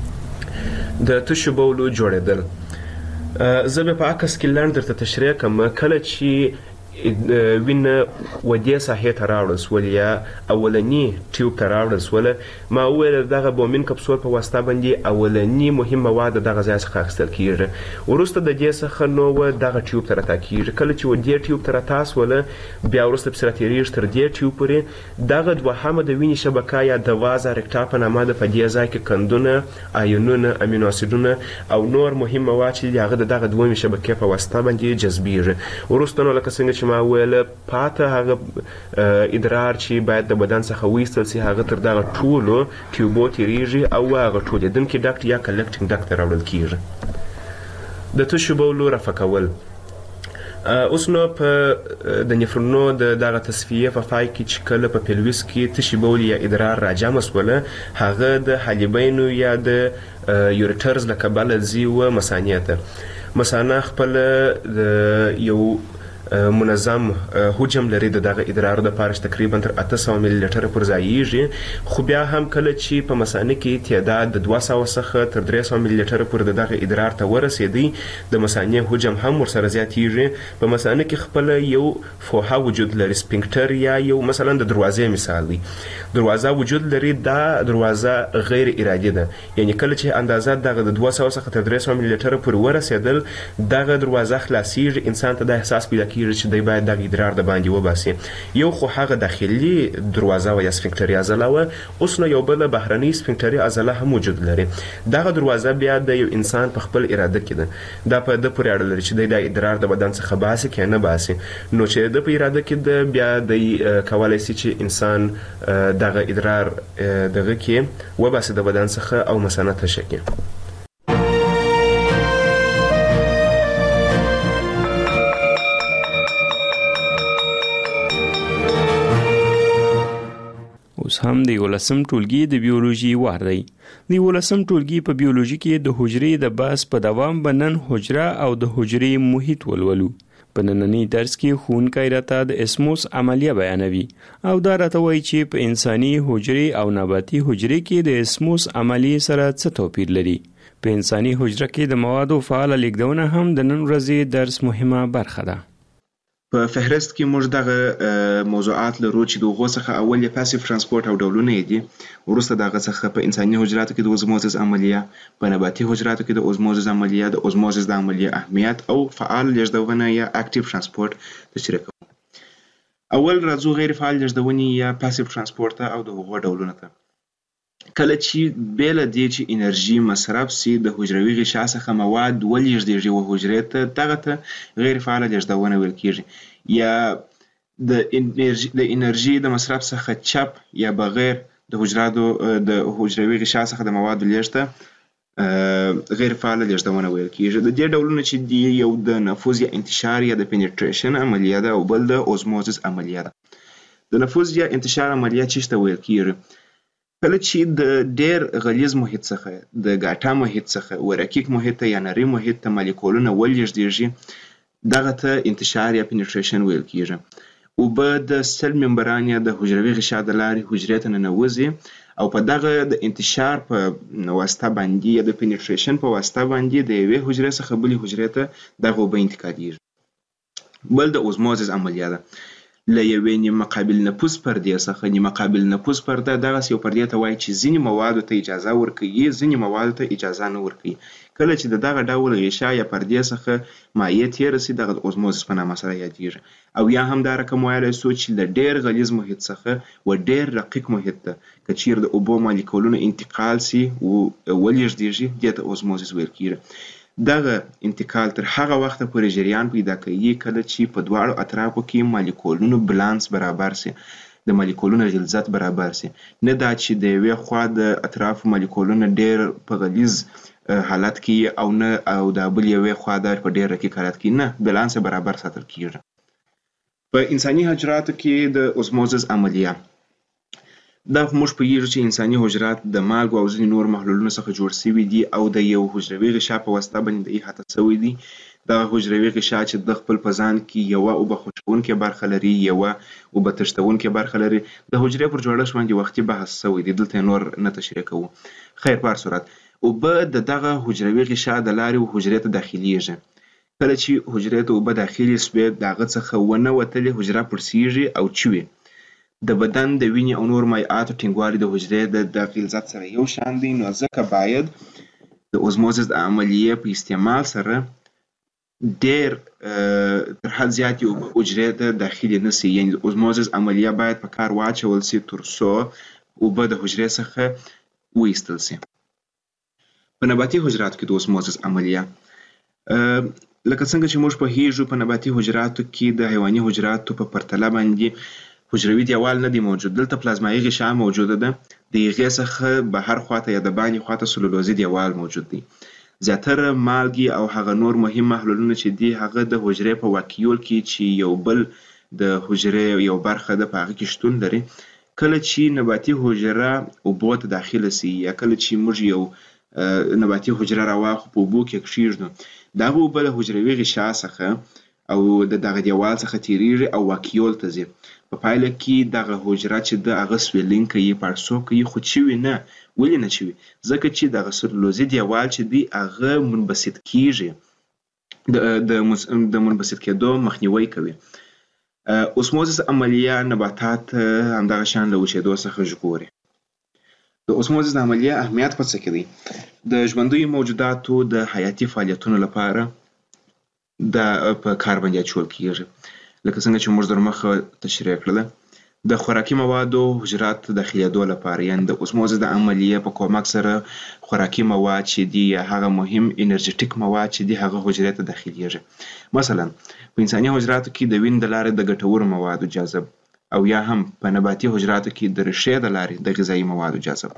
د تشو بولو جوړېدل زه به په عکس کې لنډ درته تشریح کوم. کله چې وینه ودې ساحې ته راوړل سول یا اولني ټیوب ته راوړل سوله، ما وویل دغه بومین کپسول په واسطه باندې اولني مهم مواد دغه ځای څخه اخیستل کېږي، وروسته د دې څخه نو دغه ټیوب ته راتا کېږي. کله چې ودې ټیوب ته راتا سوله بیا وروسته پسې راتېرېږي تر دې ټیوب پورې دغه دوهمه د وینې شبکه یا د وازه رکټا په نامه ده. په دې ځای کې کندونه، آیونونه، امینو اسیدونه او نور مهم مواد چې هغه د دغه دویمې شبکې په واسطه باندې جذبېږي. وروسته نو لکه څنګه چې ما ویل پاته هغه ادرار چې باید د بدن څخه وایستل سي هغه تر دغه ټولو ټیوبو تېرېږي او هغه ټولېدونکي ډکټ یا کلکټینګ ډکټ ته راوړل کېږي. د تشو بولو رفع کول اوس نو په د نفرونو د دغه تصفیې په پای کې چې کله په پیلویس کې تشي بول یا ادرار راجمع سوله هغه د حالبینو یا د یوریټرز له کبله ځي و مثانې ته. مثانه خپل د یو منظم حجم لري د دغه ادرار د پاره تقریبا تر 800 ملي لیټر پر ځایږي، خو بیا هم کله چې په مثانه کې تعداد د 200 څخه تر 300 ملي لیټر پر دغه ادرار ته ورسېدی د مثانه حجم هم ورسره زیاتېږي. په مثانه کې خپل یو فوحه وجود لري، سپینکټر یا یو مثلا د دروازې مثال دی، دروازه وجود لري. دا دروازه غیر ارادي ده، یعنی کله چې اندازه دغه د 200 څخه تر 300 ملي لیټر پر ورسېدل دغه دروازه خلاصېږي، انسان ته د احساس پیدا چې دی باید دغه ادرار د باندې وباسي. یو خو هغه داخلي دروازه و یا سفنکټري عضله وه، اوس نو یو بله بهرنۍ سفنکټري عضله هم وجود لري. دغه دروازه بیا د یو انسان په خپل اراده کې ده، دا په ده پورې اړه لري چې دی د ادرار د بدن څخه باسي که نه باسي. نو چې د په اراده کې ده بیا دی کولی سي چې انسان دغه ادرار دغه کې وباسي د بدن څخه او مثانه تشه کړي. اوس هم د 11م ټولګي د بیولوژي وار دی. د 11م ټولګي په بیولوژي کې د حجرې د بحث په دوام به نن حجره او د حجرې محیط ولولو. په نننی درس کې ښوونکی راته د اسموس عملیه بیانوي او دا راته وایي چې په انساني حجرې او نباتي حجرې کې د اسموس عملیې سره څه توپیر لري. په انساني حجره کې د موادو فعاله لیږدونه هم د نن ورځې درس مهمه برخه ده. په فهرست کې موږ دغه موضوعات لرو چې د هغو څخه اول یې پاسیف ترانسپورت او ډولونه یې دي، وروسته دغه څخه په انساني حجراتو کې د اوزموزس عملیه، په نباتي حجراتو کې د اوزموزس عملیه، د اوزموزس د عملیه اهمیت او فعال لیږدونه یا اکټیو ترانسپورت تشریح کوو. اول راځو غیر فعال لیږدونې یا پاسیف ترانسپورت او د هغو ډولونه ته. کله چې بیله دې چې انرژي مصرف سي د حجروي غشا څخه مواد ولېږدېږي و حجرې ته، دغه ته غیر فعاله لیږدونه ویل کېږي. یا د انرژي د مصرف څخه چپ یا بغیر د حجروي غشا څخه د موادو لیږد غیر فعاله لیږدونه ویل کېږي. د دې ډولونه چې دي یو د نفوذ یا انتشار یا د پینیټریشن عملیه ده او بل د اوزموزس عملیه ده. د نفوذ یا انتشار عملیه څه ته ویل کېږي؟ کله چې د ډیر غلیظ محیط څخه د ګاټا محیط څخه ورکیک محیط ته یا نری محیط ته مالیکولونه ولېږدېږي، دغه ته انتشار یا پینیټریشن ویل کېږي. اوبه د سل ممبران یا د حجروي غشا د لارې حجرې ته ننوځي او په دغه د انتشار په واسطه باندې یا د پینیټریشن په واسطه باندې د یوې حجرې څخه بلې حجرې ته دغه اوبه انتقالېږي. بل د اوزموزس عملیه ده. له یوې نیمه قابل نفوذ پردې څخه. نیمه قابل نفوذ پرده دغسې یو پردې ته وایي چې ځینې موادو ته اجازه ورکوي، ځینې موادو ته اجازه نه ورکوي. کله چې د دغه ډول غشا یا پردې څخه مایع تېره سي دغه د اوزموزس په نامه سره یادیږي. او یا هم دا رقم ویلی سو چې له ډېر غلیظ محیط څخه و ډېر رقیق محیط ته که چیرې د اوبو مالیکولونه انتقال سي ولېږدېږي دې ته اوزموزس ویل کېږي. دغه انتقال تر هغه وخته پورې جریان پیدا کوي کله چې په دواړو اطرافو کې مالیکولونو بلانس برابر سي، د مالیکولونو غلظت برابر سي. نه دا چې د یوې خوا د اطرافو مالیکولونه ډېر په غلیظ حالت کې او نه او د بل یوې خوا د په ډېر رقیق حالت کې، نه، بلانس برابر ساتل کېږي. په انساني حجراتو کې د اوزموزس عملیه دا موږ پوهیږو چې انساني حجرات د مالګو او ځینې نور محلولونو څخه جوړ شوي دي او د یو حجروي غشا په واسطه باندې د احاطه شوي دي. دغه حجروي غشا چې د خپل په ځان کې یوه اوبه خوشوونکې برخه لري، یوه اوبه تښتوونکې برخه لري. د حجرې پر جوړښت باندې وختي بحث شوی دی، دلته نور نه تشریح کوو. خیر، په هر صورت اوبه د دغه حجروي غشا د لارې حجرې ته داخلیږي. کله چې حجرې ته اوبه داخلي سوې د هغه څخه ونه وتلې حجره پړسیږي او چوي. د بدن د وینې او نور مایعاتو ټینګوالی د حجرې د غلظت سره یو شان دی، نو ځکه باید د اوزموزس د عملیې په استعمال سره ډېر تر حد زیاتې اوبه حجرې ته داخلي نه سي. یعنې د اوزموزس عملیه باید په کار واچول سي تر څو اوبه د حجرې څخه وایستل سي. په نباتي حجراتو کې د اوزموزس عملیه لکه څنګه چې موږ پوهیږو په نباتي حجراتو کې د حیواني حجراتو په پرتله باندې حجروي دیوال نه دی موجود. دلته پلازمایي غشا موجوده ده، د هغې څخه بهر خواته یا د باندې خواته سلولوزي دیوال موجود دی. زیاتره مالګې او هغه نور مهم محلولونه چې دي هغه د حجرې په واکیول کې چې یو بل د حجرې یو برخه ده په هغه کې شتون لري. کله چې نباتي حجره اوبو ته داخله سي یا کله چې موږ یو نباتي حجره راواخلو په اوبو کې کښېږدو، دغه اوبه له حجروي غشا څخه او د دغه دیوال څخه تیریږي او واکیول ته ځي. په پایله کې دغه حجره چې د هغه سویلینګ کوي، پړسوب کوي، خو چوي نه. ولې نه چوي؟ ځکه چې دغه سلولوزي دیوال چې دی هغه منبسط کیږي، د منبسط کېدو مخنیوی کوي. اوسموزس عملیه نباتات همدغه شان له وچېدو څخه ژغوري. د اوسموزس عملیه اهمیت په څه کې دی؟ د ژوندیو موجوداتو د حیاتي فعالیتونو لپاره په کار باندې اچول کیږي. لکه څنګه چې موږ در مخه تشریح کړله، د خوراکي موادو حجرات داخلېدو لپاره، یعنې د اوسموزس د عملیې په کومک سره خوراکي مواد چې دي یا هغه مهم انرژیټیک مواد چې دي هغه حجرې ته داخلېږي. مثلا په انساني حجراتو کې د وینې د لارې د ګټورو موادو جذب او یا هم په نباتي حجراتو کې د ریښې د لارې د غذایي موادو جذب.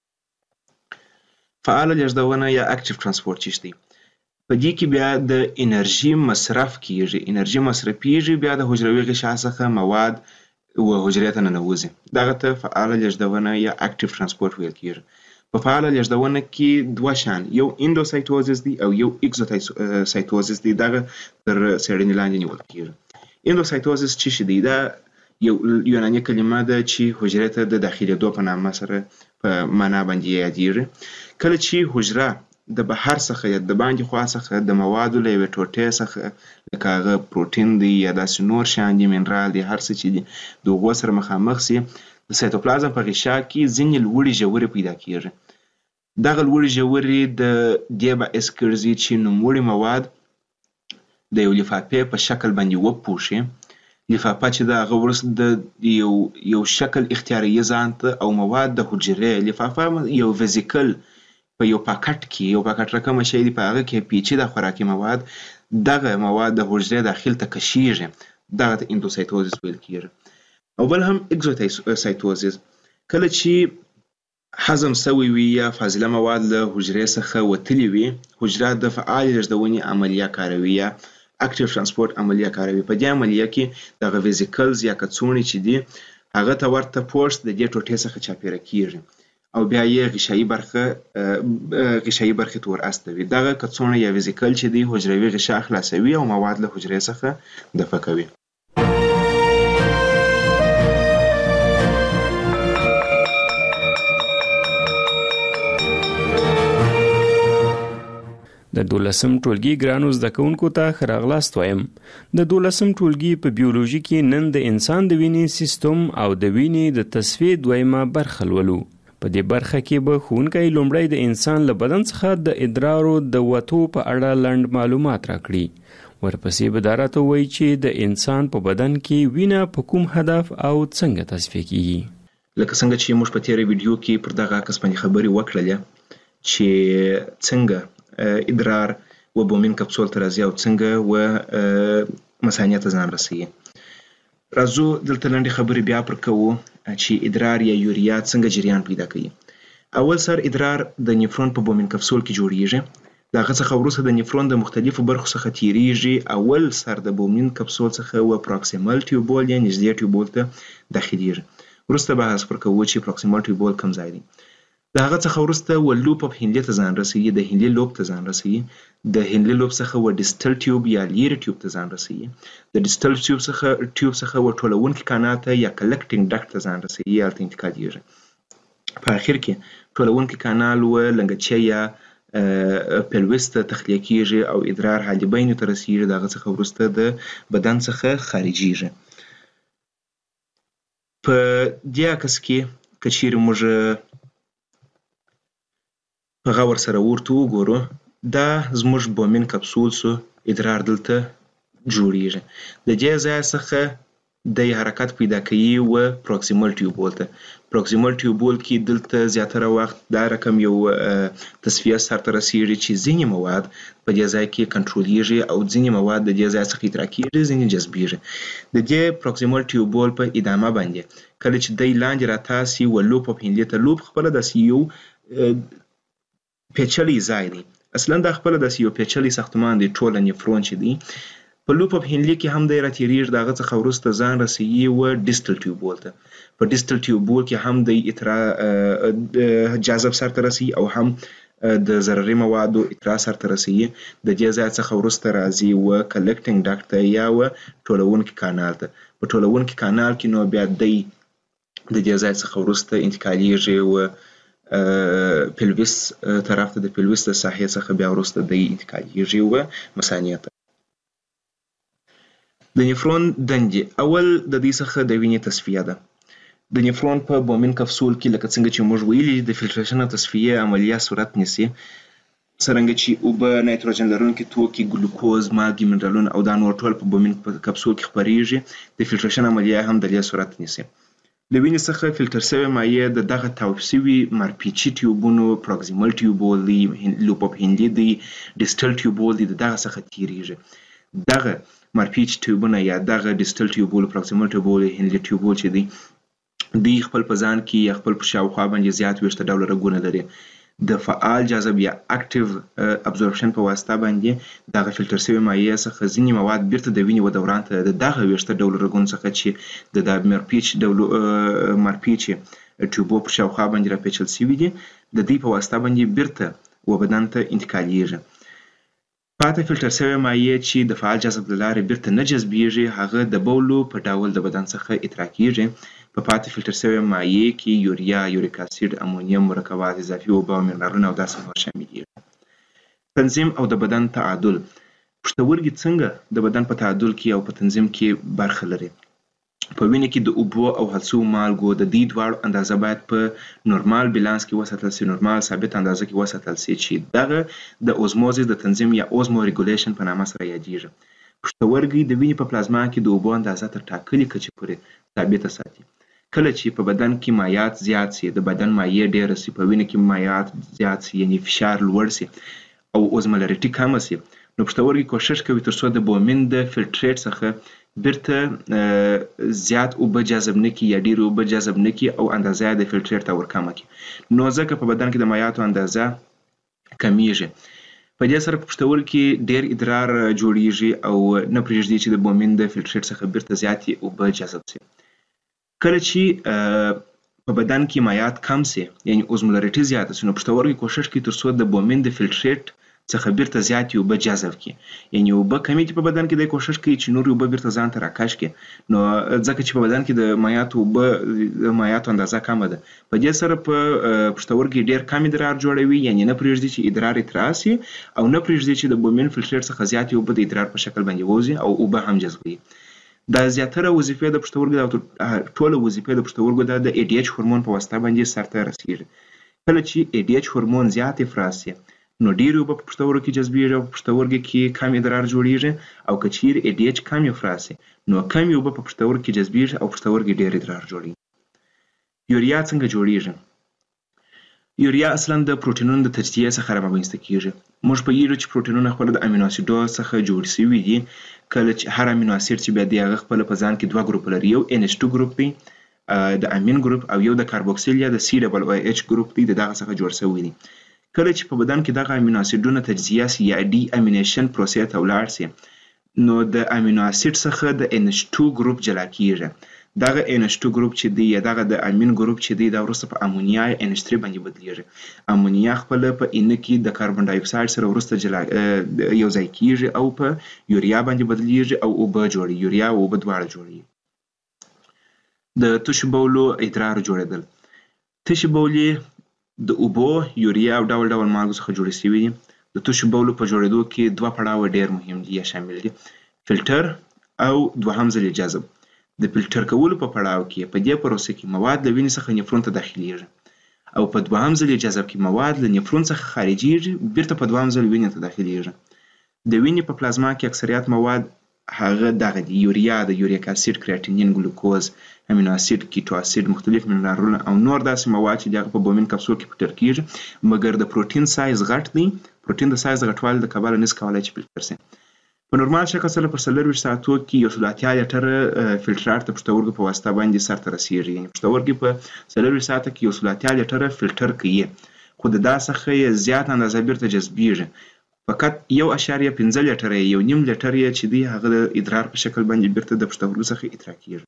فعاله لېږدونه یا اکټیو ترانسپورت چې دی، په دې کې بیا د انرژي مصرف کیږي. انرژي مصرفیږي، بیا د حجروي غشا څخه مواد و حجرې ته ننوځي. دغه ته فعاله لېږدونه یا اکټیو ترانسپورت ویل کیږي. په فعاله لېږدونه کې دوه شان، یو اندوسایتوزس دی او یو اکزوسایتوزس دی. دغه تر څېړنې لاندې نیول کیږي. اندوسایتوزس څه شی دی؟ دا یو یوناني کلمه ده چې حجرې ته د داخلېدو په نامه سره په معنا باندې یادیږي. کله چې حجره د بهر څخه یا د باندې خوا څخه د موادو له یوې ټوټې څخه لکه هغه پروټین دی یا داسې نور شیان دي، منرال دی، هر څه چې دي، د هغو سره مخامخ سي، د سایتوپلازم په غشا کې ځینې لوړې ژورې پیدا کیږي. دغه لوړې ژورې د دې باعث ګرځي چې نوموړي مواد د یو لفافې په شکل باندې وپوښي. لفافه چې د هغه وروسته د یو شکل اختیاروي ځان ته او مواد د حجرې. لفافه یو ویزیکل په یو پاکټ کې، یو پاکټ رقمه شی دی، په هغه کې پیچیده خوراکي مواد، دغه مواد د حجرې داخل ته کشیږي. دغه ته اندوسایتوزس ویل کیږي. او بل هم اکزوسایتوزس، کله چې هضم سوی وي یا فاضله مواد له حجرې څخه وتلي وي، حجره د فعال لېږدونې عملیه کاروي یا اکټیو ترانسپورت عملیه کاروي. په دې عملیه کې دغه ویزیکلز یا کڅوړې چې دي هغه ته ورته پوسټ د دې ټوټې څخه چاپېره کیږي او بیا یې غشایي برخې ته ور استوي. دغه کڅوړه یا ویزیکل چې دی حجروي غشا خلاصوي او مواد له حجرې څخه دفع کوي. د 12م ټولګي ګرانو زده کوونکو ته ښه راغلاست وایم. د 12م ټولګي په بیولوژي کې نن د انسان د وینې سیستم او د وینې د تصفیې دویمه برخه لولو. په دې برخه کې به ښوونکی لومړی د انسان له بدن څخه د ادرارو د وتو په اړه لنډ معلومات راکړي. ورپسې به دا راته ووایي چې د انسان په بدن کې وینه په کوم هدف او څنګه تصفیه کیږي. لکه څنګه چې موږ په تیره ویډیو کې پر دغه عکس باندې خبرې وکړلې چې څنګه ادرار و بومین کپسول ته راځي او څنګه و مثانې ته ځان رسوي. راځو دلته لنډې خبرې بیا پر کوو چې ادرار یا یوریا څنګه جریان پیدا کوي. اول سر ادرار د نیفرون په بومین کپسول کې جوړیږي. د هغه څخه وروسته د نیفرون د مختلفو برخو څخه تیریږي. اول سر د بومین کپسول څخه و پروکسیمل ټیوبول یا نږدې ټیوبول ته داخليږي. وروسته بحث پر کوو چې پروکسیمل ټیوبول کوم ځای دی. د هغه څخه وروسته و لوپ اف هینلي ته ځان رسوي. د هینلي لوب ته ځان رسوي. د هینلي لوب څخه و ډیسټل ټیوب یا لیري ټیوب ته ځان رسوي. د ډیسټل ټیوب څخه و ټولونکي کانال ته یا کلکټینګ ډکټ ته ځان رسوي یا ته انتقالېږي. په اخر کې ټولونکي کانال و لنګچه یا پلوس ته تخلیه کیږي او ادرار حالبین ته رسیږي. د هغه څخه وروسته د بدن څخه خارجيږي. په دې عکس کې که چیرې موږ په غور سره ورته وګورو دا زموږ بومین کپسول سو ادرار دلته جوړیږي. د دې ځای څخه د حرکت پیدا کوي و پروکسیمل ټیوبول ته. پروکسیمل ټیوبول کې دلته زیاتره وخت دا رقم یو تصفیه سرته رسیږي چې ځینې مواد په دې ځای کې کنټرولېږي او ځینې مواد د دې ځای څخه ادرار کېږي ځینې جذبېږي. د دې پروکسیمل ټیوبول په ادامه باندې کله چې دی لاندې راتاسي و لوپ اف هینلي ته لوپ خپله داسې یو پیچلی ځای دی. اصلا دا خپله داسې یو پیچلی ساختمان دی ټوله نیفرون چې دی. په لوپ اف هینلي کې هم دی راتېرېږي. د هغه څخه وروسته ځان رسوي و ډیسټل ټیوبول ته. په ډیسټل ټیوبول کې هم دی جاذب سرته رسوي او هم د ضرري موادو اترا سرته رسوي. د دې ځای څخه وروسته راځي و کلکټینګ ډکټ ته یا و ټولونکي کانال ته. په ټولونکي کانال کې نو بیا دی د دې ځای څخه وروسته انتقالېږي و پلوس طرف ته. د پلوس د ساحې څخه بیا وروسته دی انتقالېږي و مثانې ته. د نیفرون دندې اول د دې څخه د وینې تصفیه ده. د نیفرون په بومین کپسول کې لکه څنګه چې موږ ویلي د فلټریشن او تصفیې عملیه صورت نیسي. څرنګه چې اوبه، نایتروجن لرونکي توکي، ګلوکوز، مالګې، منرالونه او دا نور ټول په بومین کپسول کې خپریږي. د فلټریشن عملیه هم د دې صورت نیسي. له وینې څخه فلټر شوې مایع د دغه تاوپ شوي مارپیچي ټیوبونو پروکسیمل ټیوبول دی، لوپ اف هینلي دی، ډیسټل ټیوبول دی، د دغه څخه تیریږي. دغه مارپیچ ټیوبونه یا دغه ډیسټل ټیوبول، پروکسیمل ټیوبول، هینلي ټیوبول چې دی دوی خپل په ځان کې یا خپل په شاوخوا باندې زیات ویشته ډوله رګونه لري. د فعال جاذب یا اکټیو ابزورپشن په واسطه باندې دغه فلټر شوی مایع څخه ځینې مواد بیرته د وینې و دوران ته د دغه ویشته ډوله رګونو څخه چې د مارپیچ ټیوبو پر شاوخوا باندې راپیچل شوي دي د دې په واسطه باندې بیرته و بدن ته انتقالېږي. پاتې فلټر شوی مایع چې د فعال جاذب له لارې بیرته نه جذبېږي هغه د بولو په ډول د بدن څخه ادرا کېږي. په پاتې فلټر شوی مایع کې یوریا، یوریک اسید، امونیم، مرکبات اضافي اوبه او منرالونه او داسې نور شامل دي. تنظیم او د بدن تعادل. پښتورګي څنګه د بدن په تعادل کې او په تنظیم کې برخه لري. په وینې کې د اوبو او هڅو مالګو د دې دواړو اندازه باید په نورمال بیلانس کې وساتل شي، نورمال ثابت اندازه کې وساتل شي چې دغه د اوزموزس د تنظیم یا اوزمو ریګولیشن په نامه سره یادېږي. پښتورګي د وینې په پلازما کې د اوبو اندازه تر ټاکلې کچې پورې ثابته ساتي. کله چې په بدن کې مایعات زیات شي، د بدن مایع ډېره شي، په وینې کې مایعات زیات شي یعنی فشار لوړ شي او اوزمولریټي کمه شي، نو پښتورګي کوشش کوي تر څو د بومین د فلټریټ څخه بیرته زیات اوبه جذب نه کړي یا ډېرې اوبه جذب نه کړي او اندازه یې د فلټریټ ته ورکمه کړي. نو ځکه په بدن کې د مایعاتو اندازه کمیږي. په دې سره په پښتورګي کې ډېر ادرار جوړیږي او نه پرېږدي چې د بومین د فلټریټ څخه بیرته زیاتې اوبه جذب شي. کله چې په بدن کې مایعات کم شي یعنی اوزمولریټي زیاته شي، نو پښتورګي کوشش کوي تر څو د بومین د فلټریټ څخه بیرته زیاتې اوبه جذب کړي، یعنې اوبه کمې دي په بدن کې، دی کوشش کوي چې نورې اوبه بیرته ځان ته راکش کړي. نو ځکه چې په بدن کې د مایعاتو مایعاتو اندازه کمه ده، په دې سره په پښتورګي ډېر کم ادرار جوړوي، یعنې نه پرېږدي چې ادرار اترار شي او نه پرېږدي چې د بومین فلټر څخه زیاتې اوبه د ادرار په شکل باندې ووځي او اوبه هم جذبوي. دا زیاتره وظیفې د پښتورګو د ټوله وظیفې د پښتورګو د ADH هورمون په واسطه باندې سرته رسیږي. کله چې ADH هورمون زیات افراز شي نو ډېرې اوبه په پښتورګو کې جذبېږي او په پښتورګو کې کم ادرار جوړېږي، او که چیرې ADH کم افراز شي نو کمې اوبه په پښتورګو کې جذبېږي او پښتورګي ډېر ادرار جوړوي. یوریا څنګه جوړېږي؟ یوریا اصلا د پروټینونو د تجزیې څخه رامنځته کېږي. موږ پوهېږو چې پروټینونه خپله د امینو اسیدو څخه جوړ شوي دي. کله چې هر امینو اسید چې بیا دی هغه خپله په ځان کې دوه ګروپ لري، یو NH2 ګروپ دی د امین ګروپ، او یو د کاربوکسیل یا د COOH ګروپ دی د دغه څخه جوړ شوی دی. کله چې په بدن کې دغه امینو اسیدونه تجزیه سي یا ډي امینیشن پروسې ته ولاړ سي نو د امینو اسید څخه د NH2 ګروپ جلا کېږي. دغه NH2 ګروپ چې دی یا دغه د امین ګروپ چې دی دا وروسته په امونیا یا NH3 باندې بدلیږي. امونیا خپله په اینه کې د کاربن ډای اکساید سره وروسته جلا یو ځای کېږي او په یوریا باندې بدلیږي او اوبه جوړي، یوریا او اوبه دواړه جوړي. د تشو بولو ادرار جوړېدل. تشې بولې د اوبو، یوریا او ډول ډول مالګو څخه جوړې شوي دي. د تشو بولو په جوړېدو کې دوه پړاوه ډېر مهم دي یا شامل دي، فلټر او دوهم ځل جذب. د فلټر کولو په پړاو کې په دې پروسه کې مواد له وینې څخه نفرون ته داخليږي او په دوهم ځل جذب کې مواد له نفرون څخه خارجيږي بیرته په دوهم ځل وینې ته داخليږي. د وینې په پلازما کې اکثریت مواد هغه دغه دي: یوریا، د یوریک اسید، کریاتینین، ګلوکوز، امینو اسید، کیټو اسید، مختلف منرالونه او نور داسې مواد چې دغه په بومین کپسول کې فلټر کیږي، مګر د پروټین سایز غټ دی. پروټین د سایز غټوالی د کبله نس کولای چې فلټر شي. په نورمال شکل سره پر 24 ساعتو کې 180 لیټره فلټرات د پښتورګو په واسطه باندې سرته رسیږي، یعنې پښتورګي په 24 ساعته کې 180 لیټره فلټر کوي، خو د دا څخه یې زیات اندازه بیرته جذبیږي. فقط 1.5 لیټره یو نیم لیټر چې دی هغه د ادرار په شکل باندې بیرته د پښتورګو څخه ادرار کیږي.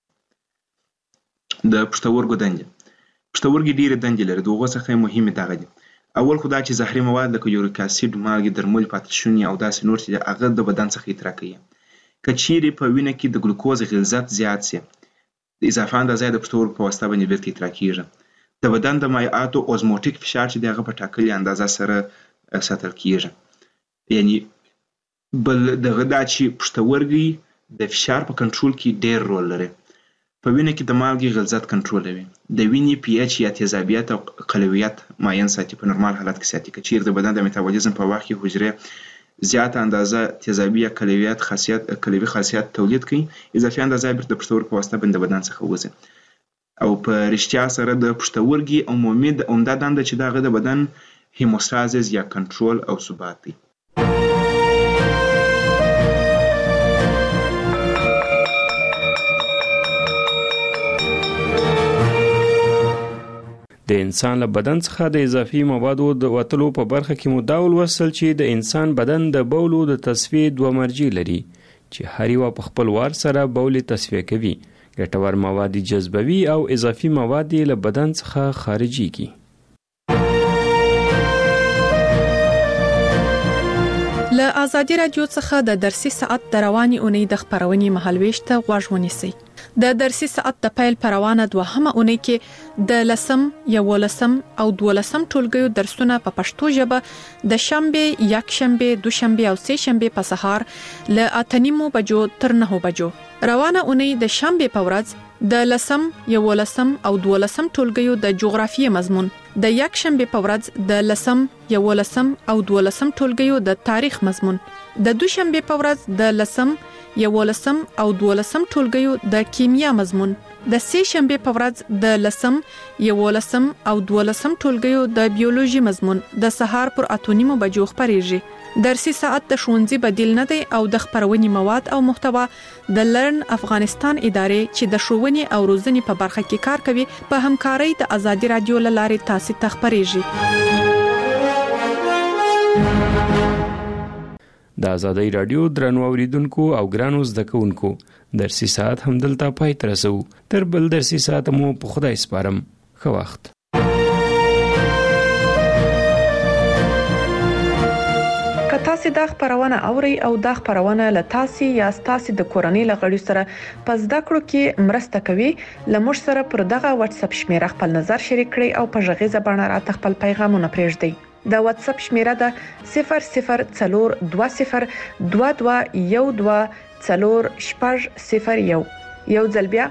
د پښتورګو دندې. پښتورګي ډېرې دندې لري، د هغو څخه مهمې دغه دي: اول خو دا چې زهري مواد لکه یوریک اسید، مالګې، درمل، پاتشوني او داسې نور چې هغه د بدن څخه ادرار کوي. که چیرې په وینه کې د ګلوکوز غلظت زیات سي، د اضافه اندازه د پښتورګو په واسطه باندې بیرته ادرار کیږي. د بدن د مایعاتو اوزموټیک فشار چې دی هغه په ټاکلې اندازه سره ساتل کیږي. یعنې بل دغه دا چې پښتورګي د فشار په کنټرول کې ډېر رول لري. په وینه کې د مالګې غلظت کنټرولوي، د وینې pH یا تیزابیت او قلویت معین ساتي، په نورمال حالت کې ساتي. که چیرې د بدن د میتابولیزم په وخت کې حجرې زیاته اندازه تیزابي یا قلوي خاصیت تولید کوي، اضافي اندازه بیرته د پښتورګو په واسطه باندې د بدن څخه وځي. او په رښتیا سره د پښتورګي عمده دنده چې دغه د بدن هیموستازیس یا کنټرول او ثبات دی. د انسان له بدن څخه د اضافي موادو د وتلو په برخه کې مو دا ولوستل چې د انسان بدن د بولو د تصفیې دوه مرجع لري چې هر یو په خپل وار سره بول تصفیه کوي، ګټور مواد جذبوي او اضافي مواد له بدن څخه خارجيږي. له آزادي رادیو څخه د درسي ساعت د رواني اونۍ د خبرونې مهالويش ته غوږ ونیسئ. د درسي ساعت د پیل پروانه دوهمه اونۍ کې د 10 11 او 12 ټولګیو درسونه په پښتو ژبه د شنبه، یکشنبه، دوشنبه او سه شنبه په سهار ل 8:30 بجو تر 9 بجو. روانه اونۍ د شنبه په ورځ د 10 11 او 12 ټولګیو د جغرافیې مضمون، د یکشنبه په ورځ د 10 11 او 12 ټولګیو د تاریخ مضمون، د دوشنبه په ورځ د 10 11 او 12 ټولګیو د کیمیا مضمون، د سه شنبه په ورځ د 10 11 او 12 ټولګیو د بیولوژي مضمون د سهار پر 8:30 بجو خبريږي. درسي ساعت د ښوونځي بدیل نه دی او د خبرونې مواد او محتوا د لرن افغانستان ادارې چې د ښوونې او روزنې په برخه کې کار کوي په همکارۍ د آزادي رادیو لارې تاسو ته خبريږي. د آزادی رادیو درنو اوریدونکو او ګرانو زده کوونکو، درسي ساعت همدلته پای ته رسو. تر بل درسي ساعت مو په خدای سپارم. ښه وخت. تاسو د خبرونه اوري او د خبرونه له تاسو یا تاسو د کورنۍ لغړي سره پس د کړو کې مرسته کوي لمر سره پر دغه واتس اپ شمیره خپل نظر شریک کړئ او په ژغیزه باندې راته خپل پیغامونه پرېږدئ د واتس اپ شمیره ده 0042121401 یو ځل بیا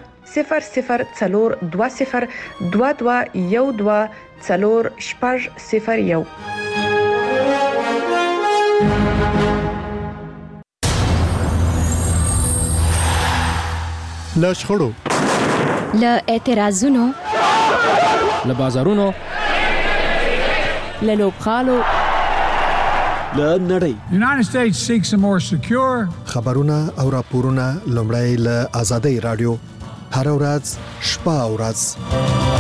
0042121401 له شخړو له اعتراضونو له بازارونو له لوبغالو له نړۍ United States seeks a more secure خبرونه او راپورونه لومړی له آزادۍ رادیو هر ورځ شپه او ورځ